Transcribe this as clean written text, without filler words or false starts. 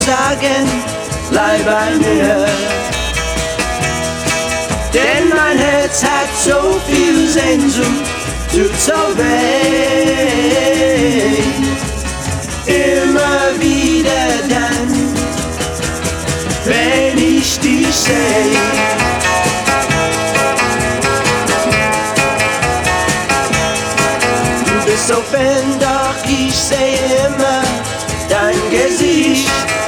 sagen, bleib bei mir. Denn mein Herz hat so viel Sehnsucht, tut so weh. Immer wieder dann, wenn ich dich sehe. Du bist so fern, doch ich sehe immer dein Gesicht.